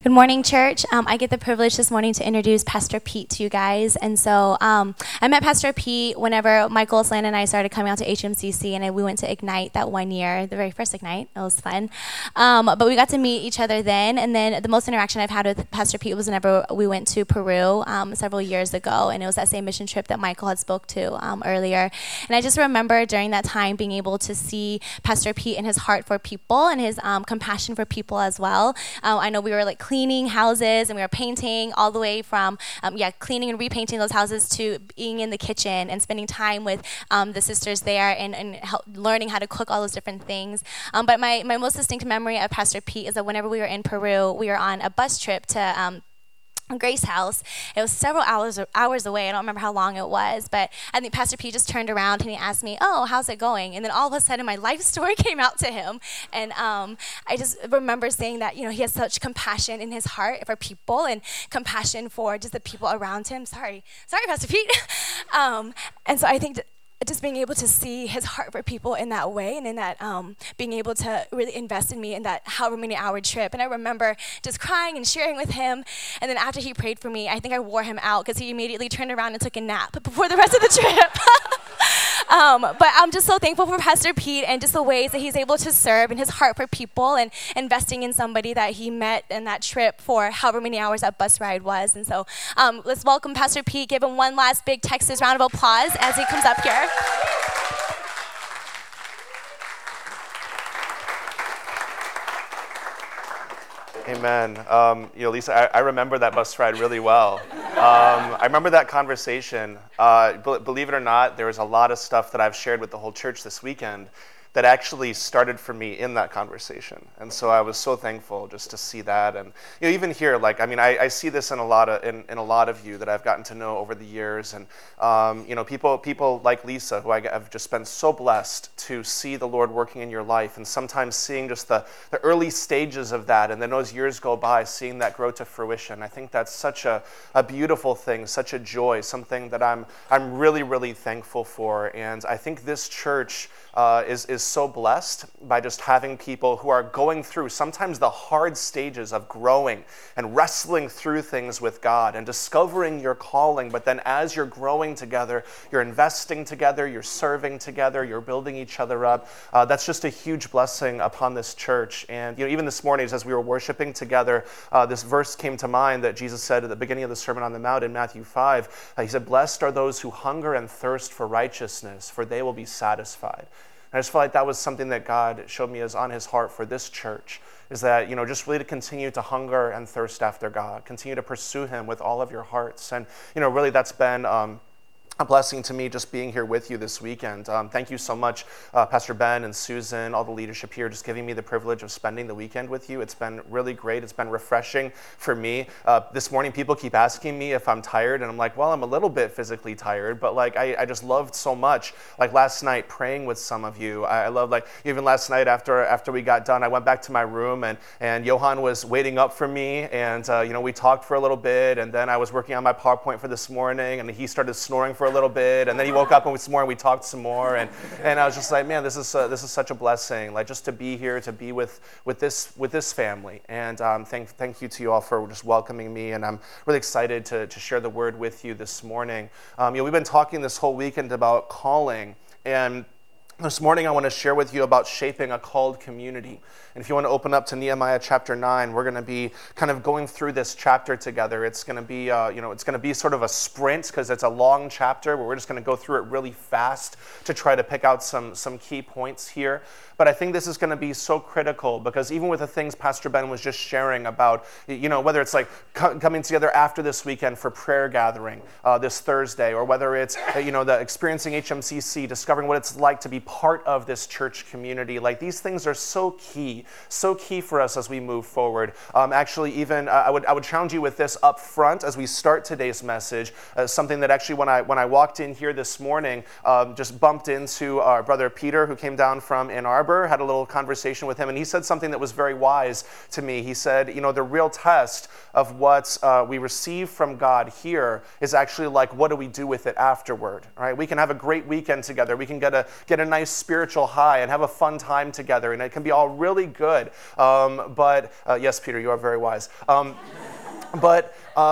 Good morning, church. I get the privilege this morning to introduce Pastor Pete to you guys. And so I met Pastor Pete whenever Michael, Slan, and I started coming out to HMCC, and we went to Ignite that one year, the very first Ignite. It was fun. But we got to meet each other then. And then the most interaction I've had with Pastor Pete was whenever we went to Peru several years ago. And it was that same mission trip that Michael had spoke to earlier. And I just remember during that time being able to see Pastor Pete and his heart for people and his compassion for people as well. I know we were like cleaning houses and we were painting all the way from cleaning and repainting those houses to being in the kitchen and spending time with the sisters there and learning how to cook all those different things. But my most distinct memory of Pastor Pete is that whenever we were in Peru, we were on a bus trip to Grace House. It was several hours away. I don't remember how long it was, but I think Pastor P just turned around and he asked me, "Oh, how's it going?" And then all of a sudden, my life story came out to him, and I just remember saying that he has such compassion in his heart for people and compassion for just the people around him. Sorry, Pastor Pete. And so I think just being able to see his heart for people in that way, and in that being able to really invest in me in that however many hour trip. And I remember just crying and sharing with him. And then after he prayed for me, I think I wore him out because he immediately turned around and took a nap before the rest of the trip. But I'm just so thankful for Pastor Pete and just the ways that he's able to serve and his heart for people and investing in somebody that he met in that trip for however many hours that bus ride was. And so let's welcome Pastor Pete. Give him one last big Texas round of applause as he comes up here. Amen. Lisa, I remember that bus ride really well. I remember that conversation. Believe it or not, there was a lot of stuff that I've shared with the whole church this weekend that actually started for me in that conversation. And so I was so thankful just to see that. And even here, I see this in a lot of you that I've gotten to know over the years. And people like Lisa, who I've just been so blessed to see the Lord working in your life, and sometimes seeing just the early stages of that, and then as years go by, seeing that grow to fruition. I think that's such a beautiful thing, such a joy, something that I'm really, really thankful for. And I think this church is so blessed by just having people who are going through sometimes the hard stages of growing and wrestling through things with God and discovering your calling. But then as you're growing together, you're investing together, you're serving together, you're building each other up. That's just a huge blessing upon this church. And even this morning, as we were worshiping together, this verse came to mind that Jesus said at the beginning of the Sermon on the Mount in Matthew 5. He said, "Blessed are those who hunger and thirst for righteousness, for they will be satisfied." And I just felt like that was something that God showed me as on his heart for this church, is that, just really to continue to hunger and thirst after God, continue to pursue him with all of your hearts. And, really that's been a blessing to me just being here with you this weekend. Thank you so much, Pastor Ben and Susan, all the leadership here, just giving me the privilege of spending the weekend with you. It's been really great. It's been refreshing for me. This morning, people keep asking me if I'm tired, and I'm like, well, I'm a little bit physically tired, but I just loved so much. Like last night, praying with some of you. I love, even last night after we got done, I went back to my room, and Johan was waiting up for me, and we talked for a little bit, and then I was working on my PowerPoint for this morning, and he started snoring for a little bit, and then he woke up and we talked some more, and I was just like, man, this is such a blessing, just to be here, to be with this family. And thank you to you all for just welcoming me, and I'm really excited to share the word with you this morning. We've been talking this whole weekend about calling, and this morning I want to share with you about shaping a called community. And if you want to open up to Nehemiah chapter 9, we're going to be kind of going through this chapter together. It's going to be, it's going to be sort of a sprint because it's a long chapter, where we're just going to go through it really fast to try to pick out some key points here. But I think this is going to be so critical, because even with the things Pastor Ben was just sharing about, whether it's coming together after this weekend for prayer gathering this Thursday, or whether it's, the experiencing HMCC, discovering what it's like to be part of this church community. These things are so key for us as we move forward. Actually, even I would challenge you with this up front as we start today's message. Something that actually, when I walked in here this morning, just bumped into our brother Peter, who came down from Ann Arbor. Had a little conversation with him, and he said something that was very wise to me. He said, the real test of what we receive from God here is actually what do we do with it afterward, right? We can have a great weekend together. We can get a nice nice spiritual high and have a fun time together, and it can be all really good. But yes, Peter, you are very wise. But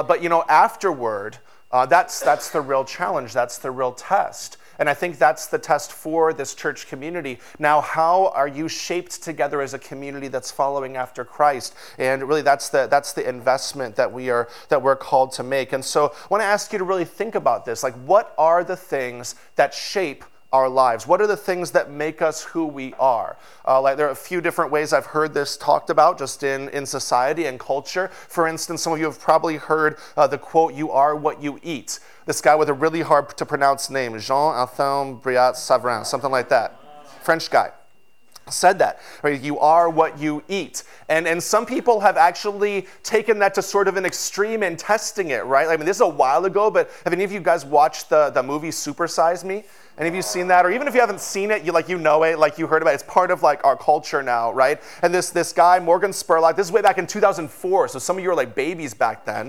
afterward, that's the real challenge. That's the real test. And I think that's the test for this church community. Now, how are you shaped together as a community that's following after Christ? And really, that's the investment that we're called to make. And so, I want to ask you to really think about this. Like, what are the things that shape our lives? What are the things that make us who we are? There are a few different ways I've heard this talked about just in society and culture. For instance, some of you have probably heard the quote, "You are what you eat." This guy with a really hard to pronounce name, Jean-Alphonse Briat-Savarin, something like that. French guy. Said that, right? You are what you eat. And some people have actually taken that to sort of an extreme in testing it, right? I mean, this is a while ago, but have any of you guys watched the movie Super Size Me? Any of you seen that? Or even if you haven't seen it, you know it, like you heard about it. It's part of like our culture now, right? And this guy, Morgan Spurlock, this is way back in 2004, so some of you were like babies back then.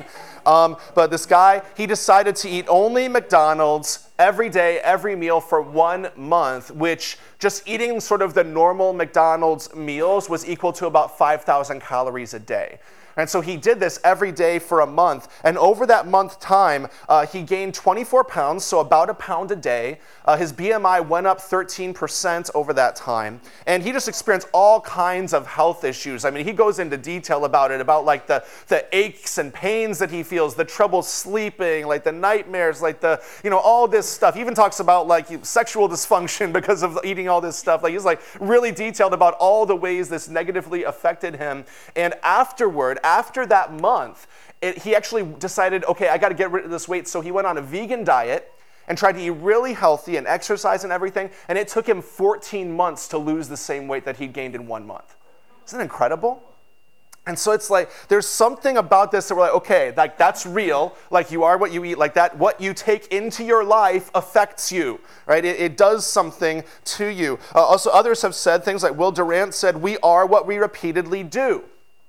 But this guy, he decided to eat only McDonald's every day, every meal for 1 month, which just eating sort of the normal McDonald's meals was equal to about 5,000 calories a day. And so he did this every day for a month. And over that month time, he gained 24 pounds, so about a pound a day. His BMI went up 13% over that time. And he just experienced all kinds of health issues. I mean, he goes into detail about it, about like the aches and pains that he feels, the trouble sleeping, like the nightmares, like all this stuff. He even talks about like sexual dysfunction because of eating all this stuff. Like he's like really detailed about all the ways this negatively affected him. And after that month, he actually decided, okay, I got to get rid of this weight. So he went on a vegan diet and tried to eat really healthy and exercise and everything. And it took him 14 months to lose the same weight that he gained in 1 month. Isn't that incredible? And so it's like, there's something about this that we're like, okay, like that's real. Like you are what you eat, like that, what you take into your life affects you, right? It does something to you. Also, others have said things like Will Durant said, we are what we repeatedly do.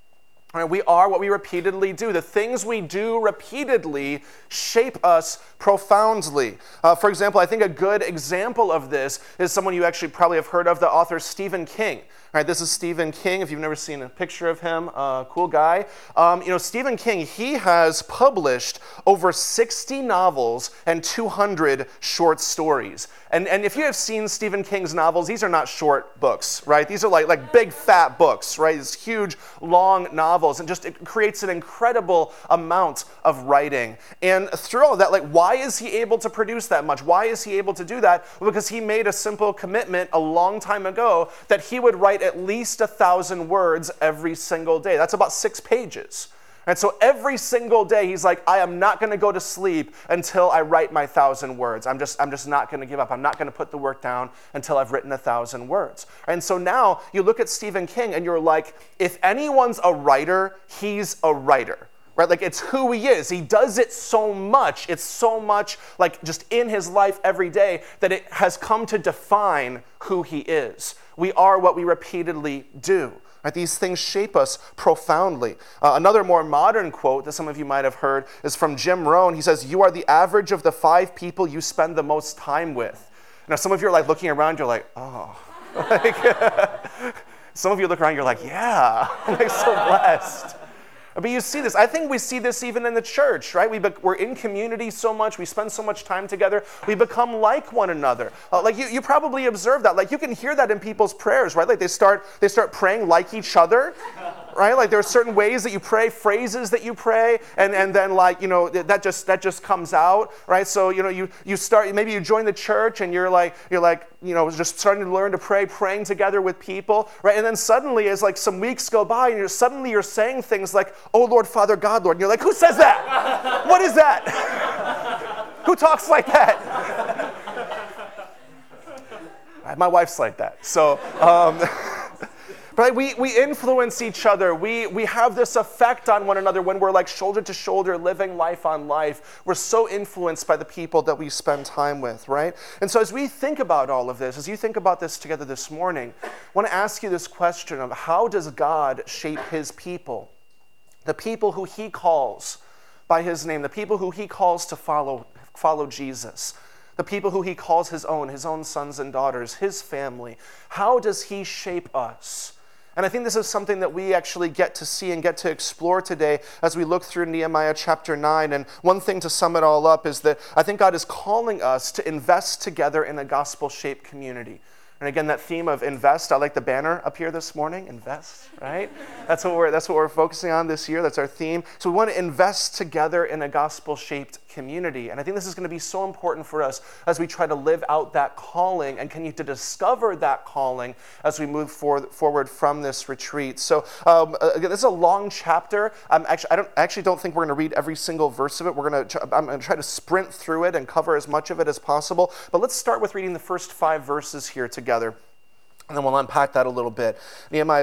We are what we repeatedly do. The things we do repeatedly shape us profoundly. For example, I think a good example of this is someone you actually probably have heard of, the author Stephen King. All right, this is Stephen King. If you've never seen a picture of him, cool guy. Stephen King, he has published over 60 novels and 200 short stories. And if you have seen Stephen King's novels, these are not short books, right? These are like big fat books, right? These huge, long novels, and just it creates an incredible amount of writing. And through all of that, like, why is he able to produce that much? Why is he able to do that? Well, because he made a simple commitment a long time ago that he would write at least 1,000 words every single day. That's about 6 pages. And so every single day, he's like, I am not going to go to sleep until I write my 1,000 words. I'm just not going to give up. I'm not going to put the work down until I've written 1,000 words. And so now you look at Stephen King and you're like, if anyone's a writer, he's a writer. Right? Like it's who he is. He does it so much. It's so much like just in his life every day that it has come to define who he is. We are what we repeatedly do. Right? These things shape us profoundly. Another more modern quote that some of you might have heard is from Jim Rohn. He says, you are the average of the 5 people you spend the most time with. Now, some of you are like looking around, you're like, oh. Some of you look around, you're like, yeah, I'm like so blessed. But you see this. I think we see this even in the church, right? We're in community so much. We spend so much time together. We become like one another. Like you probably observe that. Like you can hear that in people's prayers, right? Like they start praying like each other, right? Like there are certain ways that you pray, phrases that you pray, and then like that just comes out, right? So you start, maybe you join the church and you're like just starting to learn to pray, praying together with people, right? And then suddenly, as like some weeks go by, and you're saying things like, "Oh Lord, Father God, Lord," and you're like, "Who says that? What is that? Who talks like that?" My wife's like that. So, but we influence each other. We have this effect on one another when we're like shoulder to shoulder, living life on life. We're so influenced by the people that we spend time with, right? And so as we think about all of this, as you think about this together this morning, I want to ask you this question of how does God shape his people? The people who he calls by his name, the people who he calls to follow Jesus. the people who he calls his own sons and daughters, his family. How does he shape us? And I think this is something that we actually get to see and get to explore today as we look through Nehemiah chapter 9. And one thing to sum it all up is that I think God is calling us to invest together in a gospel-shaped community. And again, that theme of invest, I like the banner up here this morning, invest, right? That's what we're focusing on this year. That's our theme. So we want to invest together in a gospel-shaped community. And I think this is going to be so important for us as we try to live out that calling and continue to discover that calling as we move forward from this retreat. So again, this is a long chapter. I actually don't think we're going to read every single verse of it. I'm going to try to sprint through it and cover as much of it as possible. But let's start with reading the first 5 verses here together. And then we'll unpack that a little bit. Nehemiah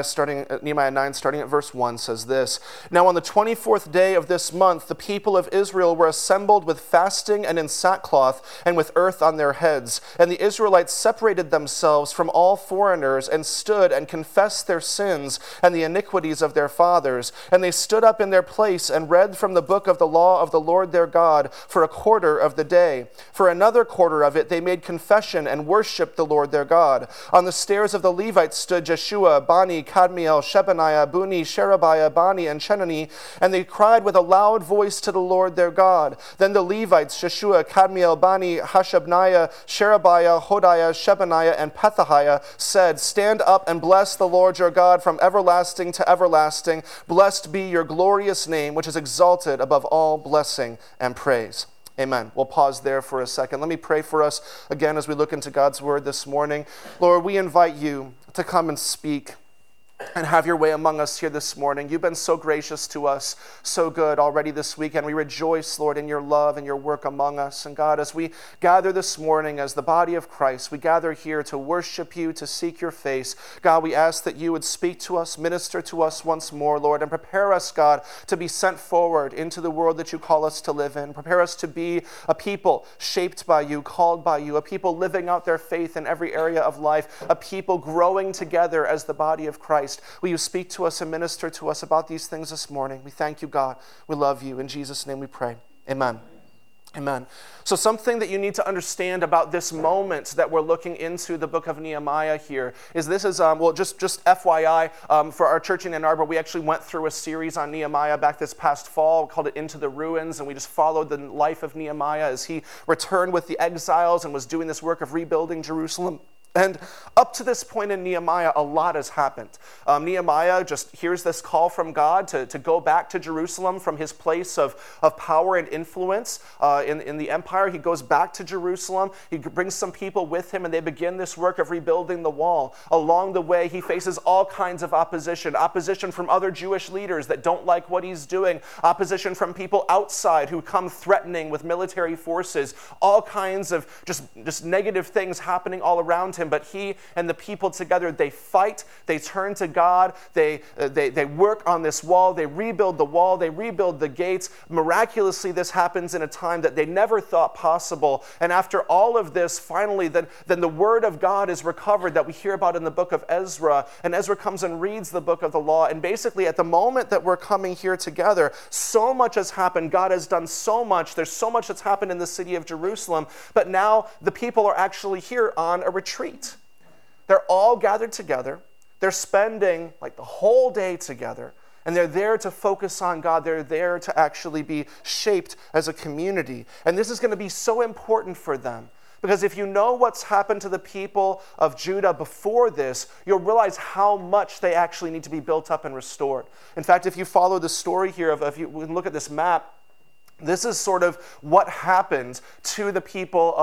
9, starting at verse 1, says this: Now on the 24th day of this month, the people of Israel were assembled with fasting and in sackcloth and with earth on their heads. And the Israelites separated themselves from all foreigners and stood and confessed their sins and the iniquities of their fathers. And they stood up in their place and read from the book of the law of the Lord their God for a quarter of the day. For another quarter of it they made confession and worshiped the Lord their God. On the stairs of the Levites stood Jeshua, Bani, Kadmiel, Shebaniah, Buni, Sherebiah, Bani, and Chenani, and they cried with a loud voice to the Lord their God. Then the Levites, Jeshua, Kadmiel, Bani, Hashabniah, Sherebiah, Hodiah, Shebaniah, and Pethahiah, said, Stand up and bless the Lord your God from everlasting to everlasting. Blessed be your glorious name, which is exalted above all blessing and praise. Amen. We'll pause there for a second. Let me pray for us again as we look into God's word this morning. Lord, we invite you to come and speak and have your way among us here this morning. You've been so gracious to us, so good already this weekend. We rejoice, Lord, in your love and your work among us. And God, as we gather this morning as the body of Christ, we gather here to worship you, to seek your face. God, we ask that you would speak to us, minister to us once more, Lord, and prepare us, God, to be sent forward into the world that you call us to live in. Prepare us to be a people shaped by you, called by you, a people living out their faith in every area of life, a people growing together as the body of Christ. Will you speak to us and minister to us about these things this morning? We thank you, God. We love you. In Jesus' name we pray. Amen. Amen. So something that you need to understand about this moment that we're looking into the book of Nehemiah here is this is, just FYI, for our church in Ann Arbor, we actually went through a series on Nehemiah back this past fall. We called it Into the Ruins, and we just followed the life of Nehemiah as he returned with the exiles and was doing this work of rebuilding Jerusalem. And up to this point in Nehemiah, a lot has happened. Nehemiah just hears this call from God to go back to Jerusalem from his place of power and influence in the empire. He goes back to Jerusalem. He brings some people with him, and they begin this work of rebuilding the wall. Along the way, he faces all kinds of opposition from other Jewish leaders that don't like what he's doing, opposition from people outside who come threatening with military forces, all kinds of just negative things happening all around him. But he and the people together, they fight, they turn to God, they work on this wall, they rebuild the wall, they rebuild the gates. Miraculously, this happens in a time that they never thought possible. And after all of this, finally, then the word of God is recovered that we hear about in the book of Ezra. And Ezra comes and reads the book of the law. And basically, at the moment that we're coming here together, so much has happened. God has done so much. There's so much that's happened in the city of Jerusalem. But now the people are actually here on a retreat. They're all gathered together. They're spending like the whole day together. And they're there to focus on God. They're there to actually be shaped as a community. And this is going to be so important for them. Because if you know what's happened to the people of Judah before this, you'll realize how much they actually need to be built up and restored. In fact, if you follow the story here, if you look at this map, this is sort of what happened to the people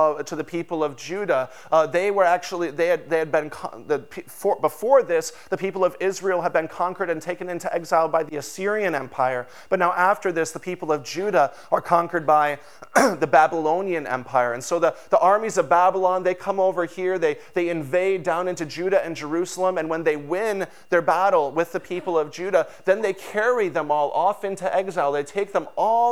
of Judah. Before this, the people of Israel had been conquered and taken into exile by the Assyrian Empire. But now after this, the people of Judah are conquered by the Babylonian Empire. And so the armies of Babylon, they come over here, they invade down into Judah and Jerusalem, and when they win their battle with the people of Judah, then they carry them all off into exile. They take them all the way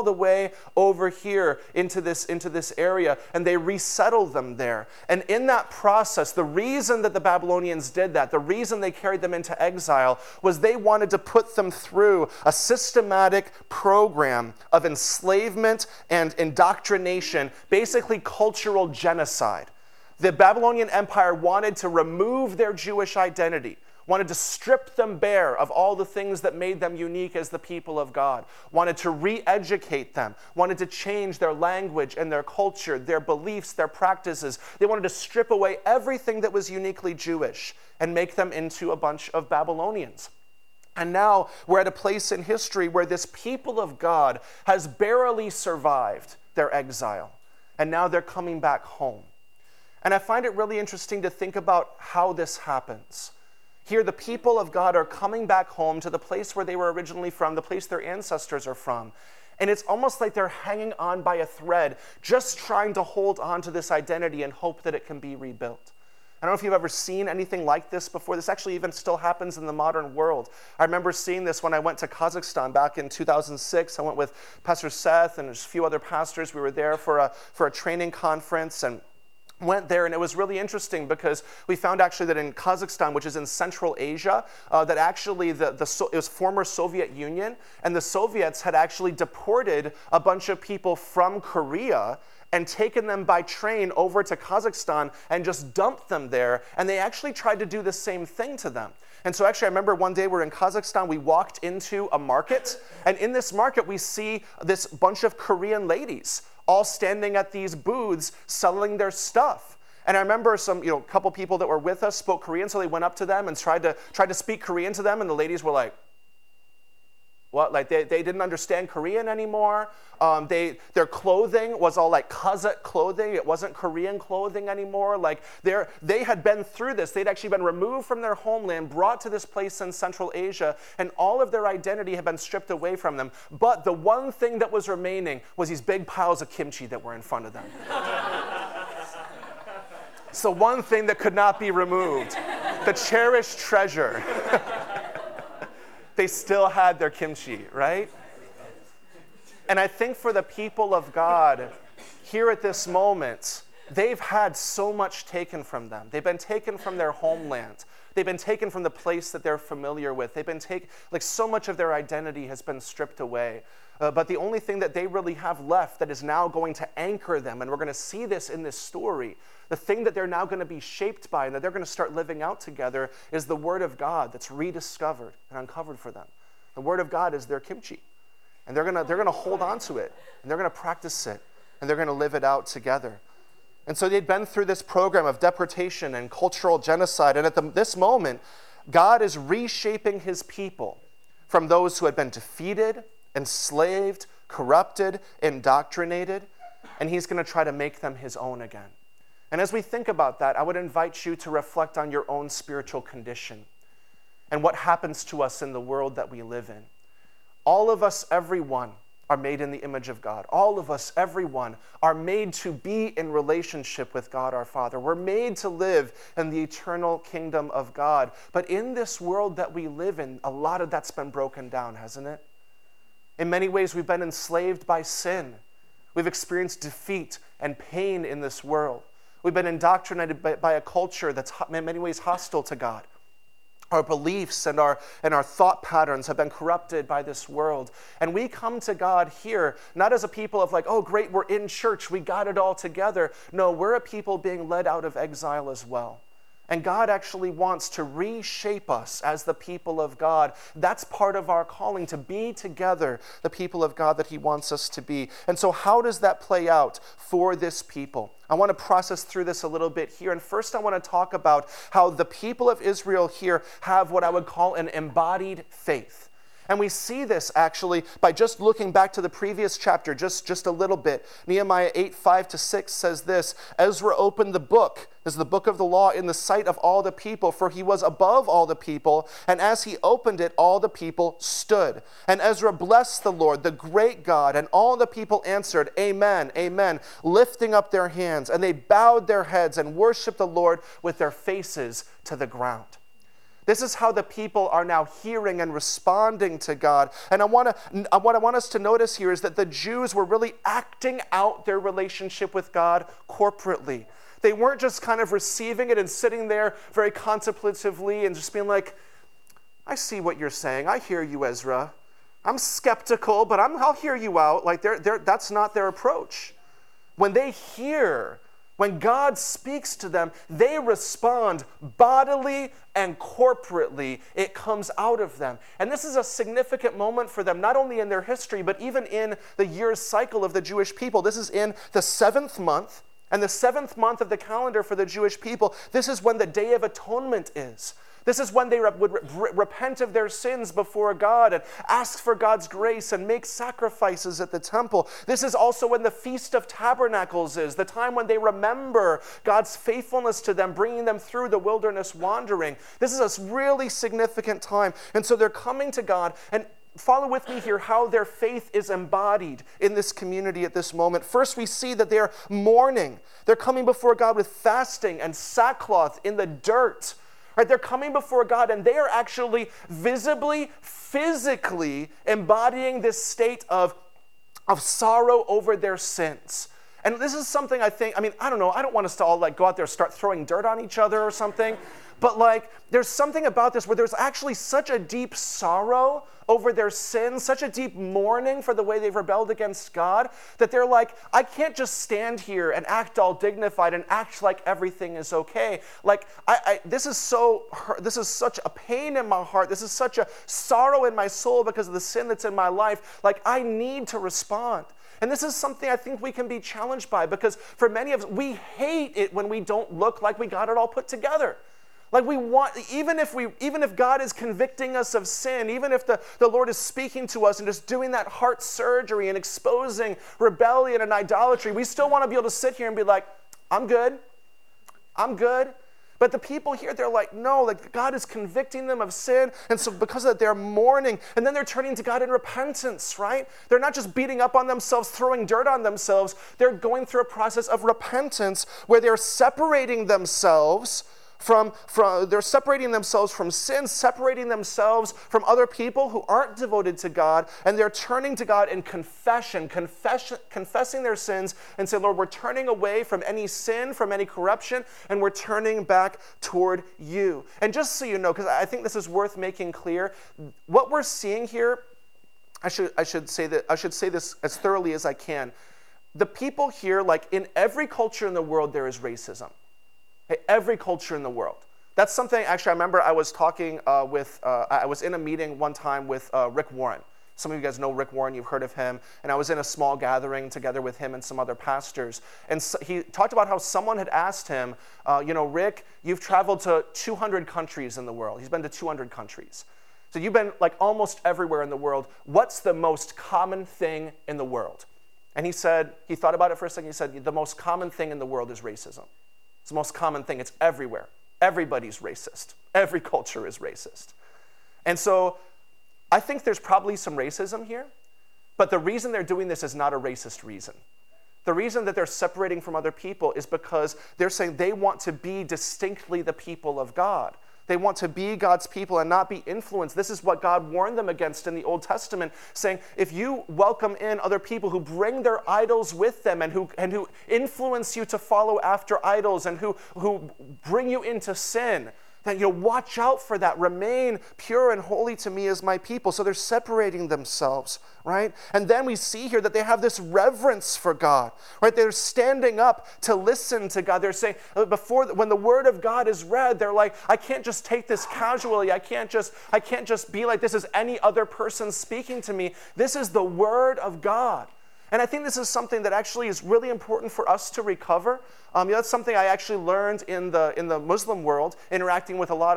away over here into this area, and they resettled them there. And in that process, the reason that the Babylonians did that, the reason they carried them into exile, was they wanted to put them through a systematic program of enslavement and indoctrination, basically cultural genocide. The Babylonian Empire wanted to remove their Jewish identity, wanted to strip them bare of all the things that made them unique as the people of God, wanted to re-educate them, wanted to change their language and their culture, their beliefs, their practices. They wanted to strip away everything that was uniquely Jewish and make them into a bunch of Babylonians. And now we're at a place in history where this people of God has barely survived their exile, and now they're coming back home. And I find it really interesting to think about how this happens. Here, the people of God are coming back home to the place where they were originally from, the place their ancestors are from. And it's almost like they're hanging on by a thread, just trying to hold on to this identity and hope that it can be rebuilt. I don't know if you've ever seen anything like this before. This actually even still happens in the modern world. I remember seeing this when I went to Kazakhstan back in 2006. I went with Pastor Seth and a few other pastors. We were there for a training conference, and went there, and it was really interesting because we found actually that in Kazakhstan, which is in Central Asia, that actually it was former Soviet Union, and the Soviets had actually deported a bunch of people from Korea and taken them by train over to Kazakhstan and just dumped them there, and they actually tried to do the same thing to them. And so actually I remember one day we're in Kazakhstan, we walked into a market, and in this market we see this bunch of Korean ladies all standing at these booths selling their stuff. And I remember a couple people that were with us spoke Korean, so they went up to them and tried to speak Korean to them, and the ladies were like, what? Like they didn't understand Korean anymore. Their clothing was all like Kazakh clothing. It wasn't Korean clothing anymore. Like they had been through this. They'd actually been removed from their homeland, brought to this place in Central Asia, and all of their identity had been stripped away from them. But the one thing that was remaining was these big piles of kimchi that were in front of them. It's the one thing that could not be removed. The cherished treasure. They still had their kimchi, right? And I think for the people of God here at this moment, they've had so much taken from them. They've been taken from their homeland. They've been taken from the place that they're familiar with. They've been so much of their identity has been stripped away. But the only thing that they really have left that is now going to anchor them, and we're going to see this in this story, the thing that they're now going to be shaped by and that they're going to start living out together is the Word of God that's rediscovered and uncovered for them. The Word of God is their kimchi. And they're going to hold on to it, and they're going to practice it, and they're going to live it out together. And so they'd been through this program of deportation and cultural genocide, and at this moment, God is reshaping his people from those who had been defeated, enslaved, corrupted, indoctrinated, and he's going to try to make them his own again. And as we think about that, I would invite you to reflect on your own spiritual condition and what happens to us in the world that we live in. All of us, everyone, are made in the image of God. All of us, everyone, are made to be in relationship with God our Father. We're made to live in the eternal kingdom of God. But in this world that we live in, a lot of that's been broken down, hasn't it? In many ways, we've been enslaved by sin. We've experienced defeat and pain in this world. We've been indoctrinated by a culture that's in many ways hostile to God. Our beliefs and our thought patterns have been corrupted by this world. And we come to God here, not as a people of like, oh great, we're in church, we got it all together. No, we're a people being led out of exile as well. And God actually wants to reshape us as the people of God. That's part of our calling, to be together, the people of God that he wants us to be. And so how does that play out for this people? I want to process through this a little bit here. And first I want to talk about how the people of Israel here have what I would call an embodied faith. And we see this actually by just looking back to the previous chapter just a little bit. Nehemiah 8:5-6 says this, Ezra opened the book, this is the book of the law, in the sight of all the people, for he was above all the people, and as he opened it, all the people stood. And Ezra blessed the Lord, the great God, and all the people answered, Amen, Amen, lifting up their hands, and they bowed their heads and worshiped the Lord with their faces to the ground. This is how the people are now hearing and responding to God. And what I want us to notice here is that the Jews were really acting out their relationship with God corporately. They weren't just kind of receiving it and sitting there very contemplatively and just being like, I see what you're saying. I hear you, Ezra. I'm skeptical, but I'll hear you out. Like that's not their approach. When they hear, when God speaks to them, they respond bodily and corporately. It comes out of them. And this is a significant moment for them, not only in their history, but even in the year's cycle of the Jewish people. This is in the 7th month, and the 7th month of the calendar for the Jewish people, this is when the Day of Atonement is. This is when they would repent of their sins before God and ask for God's grace and make sacrifices at the temple. This is also when the Feast of Tabernacles is, the time when they remember God's faithfulness to them, bringing them through the wilderness wandering. This is a really significant time. And so they're coming to God, and follow with me here how their faith is embodied in this community at this moment. First, we see that they're mourning. They're coming before God with fasting and sackcloth in the dirt. Right, they're coming before God, and they are actually visibly, physically embodying this state of sorrow over their sins. And this is something I don't know, I don't want us to all go out there and start throwing dirt on each other or something, but there's something about this where there's actually such a deep sorrow over their sins, such a deep mourning for the way they've rebelled against God, that they're like, I can't just stand here and act all dignified and act like everything is okay. This is such a pain in my heart. This is such a sorrow in my soul because of the sin that's in my life. I need to respond. And this is something I think we can be challenged by, because for many of us, we hate it when we don't look like we got it all put together. We want, even if God is convicting us of sin, even if the Lord is speaking to us and just doing that heart surgery and exposing rebellion and idolatry, we still want to be able to sit here and be like, I'm good. But the people here, they're like, no, God is convicting them of sin, and so because of that, they're mourning, and then they're turning to God in repentance, right? They're not just beating up on themselves, throwing dirt on themselves. They're going through a process of repentance where they're separating themselves from sin, separating themselves from other people who aren't devoted to God, and they're turning to God in confessing their sins and say, Lord, we're turning away from any sin, from any corruption, and we're turning back toward you. And just so you know, because I think this is worth making clear, what we're seeing here, I should say this as thoroughly as I can. The people here, in every culture in the world, there is racism. Every culture in the world. That's something, actually, I remember I was talking I was in a meeting one time with Rick Warren. Some of you guys know Rick Warren, you've heard of him. And I was in a small gathering together with him and some other pastors. And so he talked about how someone had asked him, Rick, you've traveled to 200 countries in the world. He's been to 200 countries. So you've been almost everywhere in the world. What's the most common thing in the world? And he thought about it for a second. He said, the most common thing in the world is racism. It's the most common thing. It's everywhere. Everybody's racist. Every culture is racist. And so I think there's probably some racism here, but the reason they're doing this is not a racist reason. The reason that they're separating from other people is because they're saying they want to be distinctly the people of God. They want to be God's people and not be influenced. This is what God warned them against in the Old Testament, saying, if you welcome in other people who bring their idols with them and who influence you to follow after idols and who bring you into sin, then watch out for that. Remain pure and holy to me as my people. So they're separating themselves, right? And then we see here that they have this reverence for God, right? They're standing up to listen to God. They're saying, when the word of God is read, they're like, I can't just take this casually. I can't just be like this is any other person speaking to me. This is the word of God. And I think this is something that actually is really important for us to recover. That's something I actually learned in the Muslim world, interacting with a lot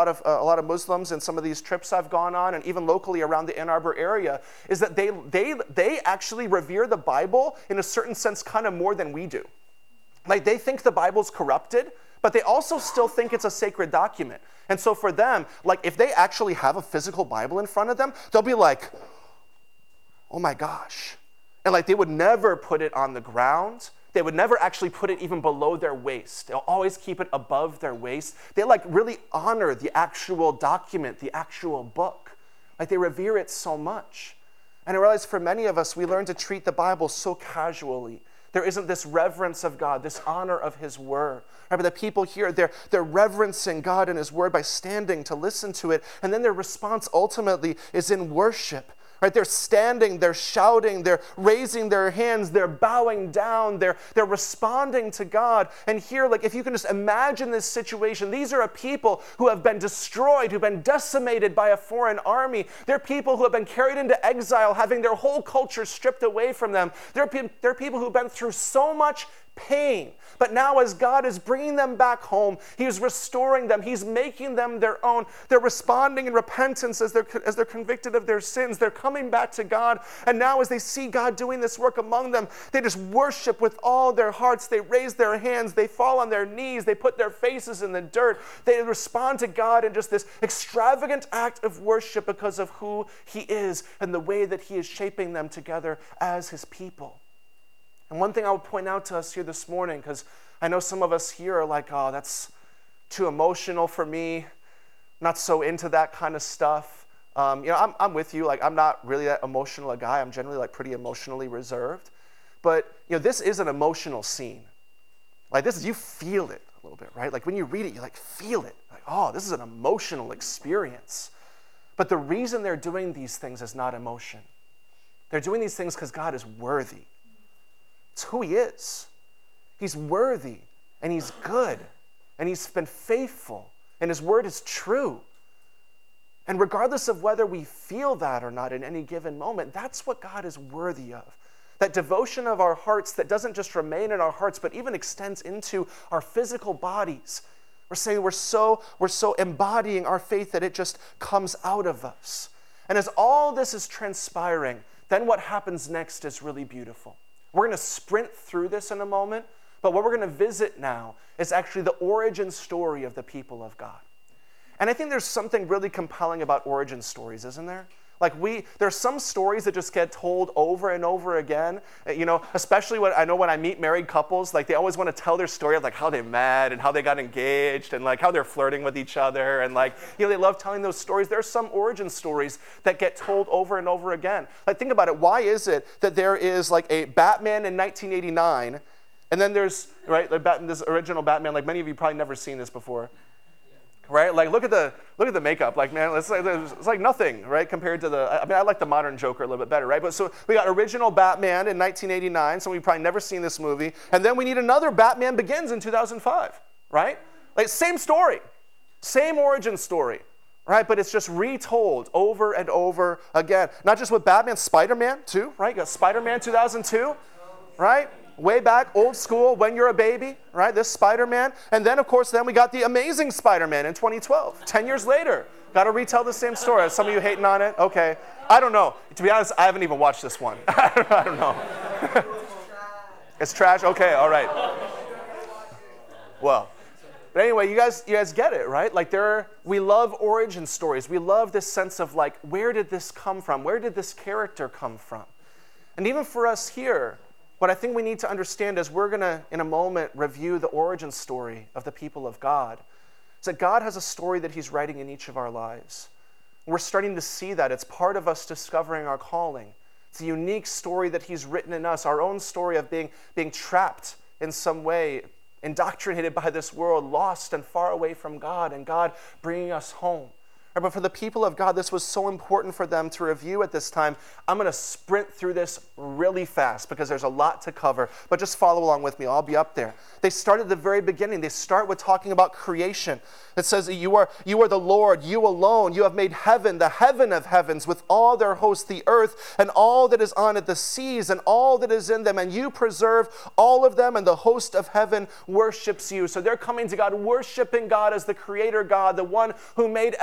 of Muslims in some of these trips I've gone on, and even locally around the Ann Arbor area, is that they actually revere the Bible in a certain sense kind of more than we do. They think the Bible's corrupted, but they also still think it's a sacred document. And so for them, if they actually have a physical Bible in front of them, they'll be like, oh my gosh. And they would never put it on the ground. They would never actually put it even below their waist. They'll always keep it above their waist. They like really honor the actual document, the actual book. Like they revere it so much. And I realize for many of us, we learn to treat the Bible so casually. There isn't this reverence of God, this honor of his word. Right? But the people here, they're reverencing God and his word by standing to listen to it. And then their response ultimately is in worship. Right? They're standing, they're shouting, they're raising their hands, they're bowing down, they're responding to God. And here, like if you can just imagine this situation, these are a people who have been destroyed, who've been decimated by a foreign army. They're people who have been carried into exile, having their whole culture stripped away from them. They're people who've been through so much pain. But now as God is bringing them back home, he's restoring them, he's making them their own. They're responding in repentance as they're convicted of their sins. They're coming back to God. And now as they see God doing this work among them, they just worship with all their hearts. They raise their hands. They fall on their knees. They put their faces in the dirt. They respond to God in just this extravagant act of worship because of who he is and the way that he is shaping them together as his people. And one thing I would point out to us here this morning, because I know some of us here are like, oh, that's too emotional for me, not so into that kind of stuff. I'm with you. Like, I'm not really that emotional a guy. I'm generally like pretty emotionally reserved. But, this is an emotional scene. Like you feel it a little bit, right? Like when you read it, you like feel it. Like, oh, this is an emotional experience. But the reason they're doing these things is not emotion. They're doing these things because God is worthy. It's who he is. He's worthy, and he's good, and he's been faithful, and his word is true. And regardless of whether we feel that or not in any given moment, that's what God is worthy of. That devotion of our hearts that doesn't just remain in our hearts, but even extends into our physical bodies. We're saying we're so embodying our faith that it just comes out of us. And as all this is transpiring, then what happens next is really beautiful. We're going to sprint through this in a moment, but what we're going to visit now is actually the origin story of the people of God. And I think there's something really compelling about origin stories, isn't there? Like there's some stories that just get told over and over again, especially when I meet married couples, like they always want to tell their story of like how they met and how they got engaged and like how they're flirting with each other. And like, they love telling those stories. There's some origin stories that get told over and over again. Like think about it. Why is it that there is like a Batman in 1989 and then there's, right, this original Batman, like many of you probably never seen this before. Right? Like, look at the makeup. Like, man, it's like nothing, right, compared to I like the modern Joker a little bit better, right? But so we got original Batman in 1989, so we've probably never seen this movie. And then we need another Batman Begins in 2005, right? Like, same story, same origin story, right? But it's just retold over and over again. Not just with Batman, Spider-Man, too, right? You got Spider-Man 2002, right? Way back, old school, When You're a Baby, right? This Spider-Man. And then, of course, we got The Amazing Spider-Man in 2012. 10 years later, got to retell the same story. Some of you hating on it? Okay. I don't know. To be honest, I haven't even watched this one. I don't know. It's trash? Okay, all right. Well, but anyway, you guys get it, right? Like we love origin stories. We love this sense of like, where did this come from? Where did this character come from? And even for us here, what I think we need to understand is we're going to, in a moment, review the origin story of the people of God. Is that God has a story that he's writing in each of our lives. We're starting to see that. It's part of us discovering our calling. It's a unique story that he's written in us, our own story of being trapped in some way, indoctrinated by this world, lost and far away from God, and God bringing us home. But for the people of God, this was so important for them to review at this time. I'm going to sprint through this really fast because there's a lot to cover. But just follow along with me. I'll be up there. They start at the very beginning. They start with talking about creation. It says, you are the Lord, you alone. You have made heaven, the heaven of heavens, with all their hosts, the earth, and all that is on it, the seas, and all that is in them. And you preserve all of them, and the host of heaven worships you. So they're coming to God, worshiping God as the creator God, the one who made everything